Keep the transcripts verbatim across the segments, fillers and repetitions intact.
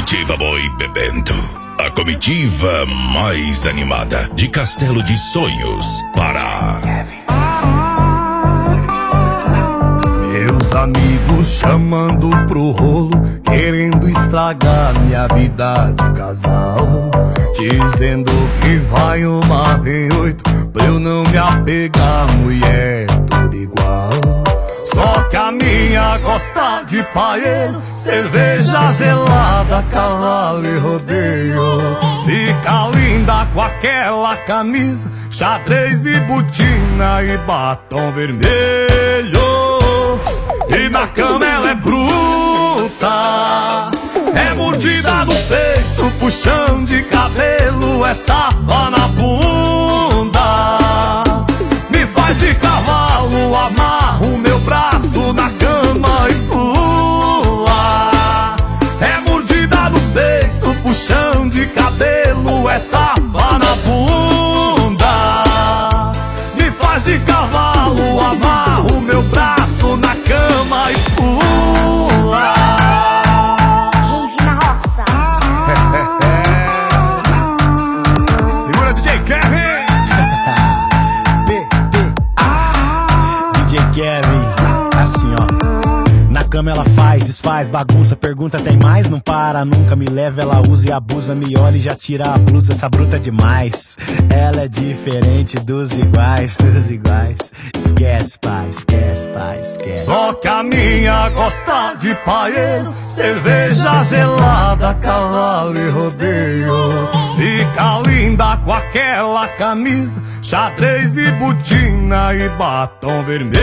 comitiva Boi Bebendo. A comitiva mais animada de Castelo de Sonhos, Pará. Meus amigos chamando pro rolo, querendo estragar minha vida de casal, dizendo que vai uma V oito pra eu não me apegar, mulher tudo igual. Só que a minha gosta de paeiro, cerveja gelada, cavalo e rodeio. Fica linda com aquela camisa, xadrez e botina e batom vermelho. E na cama ela é bruta, é mordida no peito, puxão de cabelo, é tapa na bunda. Me faz de cavalo, amarro meu braço na cama e pula. É mordida no peito, puxão de cabelo, é tapa na bunda. Me faz de cavalo, amarro meu braço na cama e pula. Rave na roça. Segura D J Kevin. B T A D J Kevin. Assim ó, na cama ela faz, desfaz, bagunça, pergunta tem mais, não para, nunca me leva, ela usa e abusa, me olha e já tira a blusa, essa bruta é demais. Ela é diferente dos iguais, dos iguais. Esquece, pai, esquece, pai, esquece. Só que a minha gosta de paeiro, cerveja gelada, cavalo e rodeio. Fica linda com aquela camisa, xadrez e botina e batom vermelho.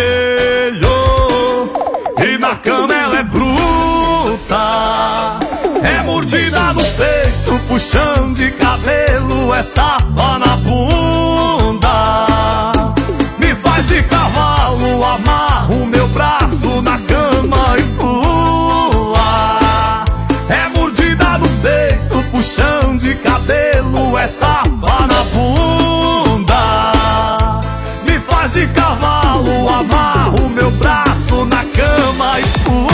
E na cama ela é bruta, é mordida no peito, puxão de cabelo, é tapa na bunda. Me faz de cavalo, amarro meu braço na cama e pula. É mordida no peito, puxão de cabelo, é tapa na bunda. Me faz de cavalo, amarro meu braço na cama e pula.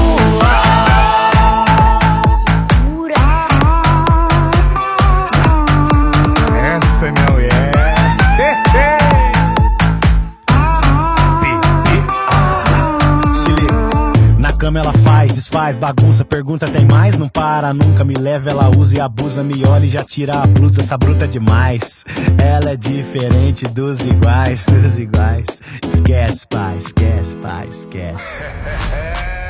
Essa é minha mulher. Se liga. Na cama ela faz, desfaz, bagunça, pergunta tem mais, não para, nunca me leva, ela usa e abusa, me olha e já tira a blusa, essa bruta é demais. Ela é diferente dos iguais, dos iguais. Esquece, pai, esquece, pai, esquece.